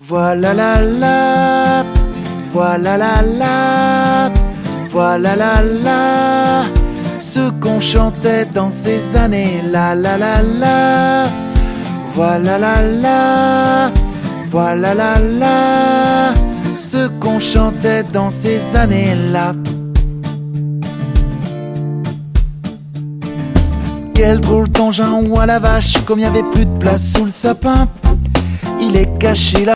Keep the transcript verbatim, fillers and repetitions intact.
Voilà la la, voilà la la, voilà la la, ce qu'on chantait dans ces années, la la la la. Voilà la la, voilà la la, ce qu'on chantait dans ces années-là. Quel drôle d'engin ou à la vache, comme il n'y avait plus de place sous le sapin, il est caché là.